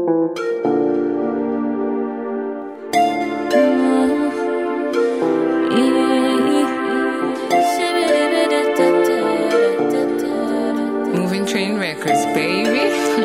Moving Train Records, baby.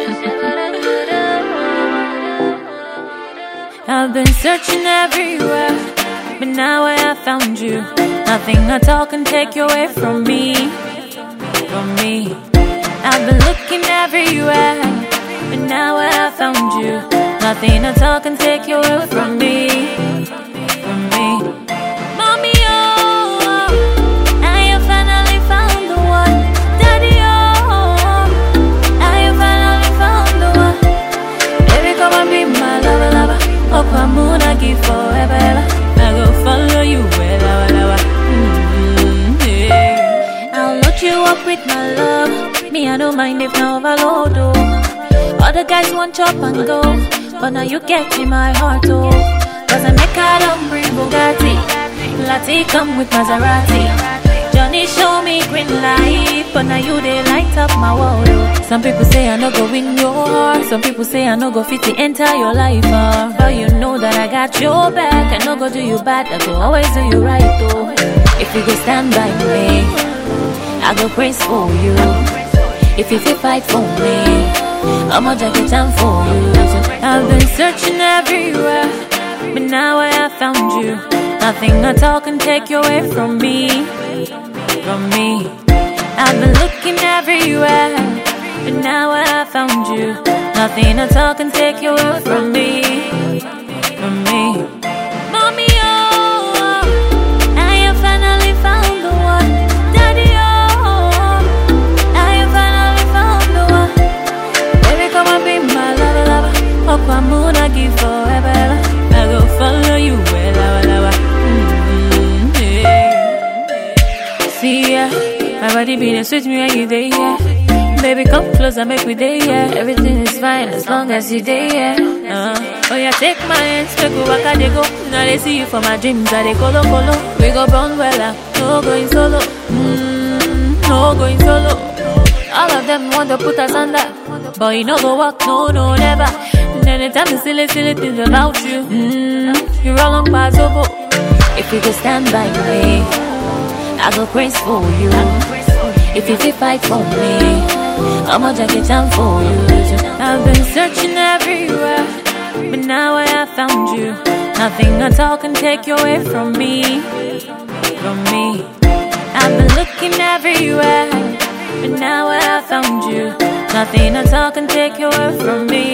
I've been searching everywhere, but now I found you. Nothing at all can take you away from me, from me. I've been looking everywhere, but now I found you. Nothing at all can take you away from me, from me. Mommy, oh, I have finally found the one. Daddy, oh, I have finally found the one. Baby, come and be my lover, lover. Up a moon, I give forever, ever. I go follow you, where lover, lover. Yeah. I'll load you up with my love. Me, I don't mind if no overload, oh. Other guys want chop and go, but now you get in my heart, oh. Cause I make a long bring Bugatti, Lati come with Maserati. Johnny show me green light, but now you they light up my world, oh. Some people say I no go win your heart, some people say I no go fit to enter your life, but you know that I got your back. I no go do you bad, I go always do you right, oh. If you go stand by me, I go praise for you. If you feel fight for me, I'ma take a time for you. I've been searching everywhere, but now I have found you. Nothing at all can take you away from me, from me. I've been looking everywhere, but now I have found you. Nothing at all can take you away from me, from me. Mommy, oh, I have finally found the one. Daddy, oh, I have finally found the one. Baby, come and be my lover, lover. Up a moon, I give forever, ever. I go follow you, where lover, lover. Yeah. See ya, my body beating switch me when you day, yeah. Baby, come close and make me day, yeah. Everything is fine as long as you day, yeah. Oh yeah, take my hands, make me walk, they go. Now they see you for my dreams, I they colo, colo. We go burn well, no going solo. No going solo. All of them want to put us under, but you know go walk, no, no, never. And anytime the silly, silly things about you, you're all on pass over. If you could stand by me, I go praise for you. If you feel fight for me, I'ma take a time for you. I've been searching everywhere, but now I have found you. Nothing at all can take you away from me, from me. I've been looking everywhere, but now I have found you. Nothing at all can take you away from me.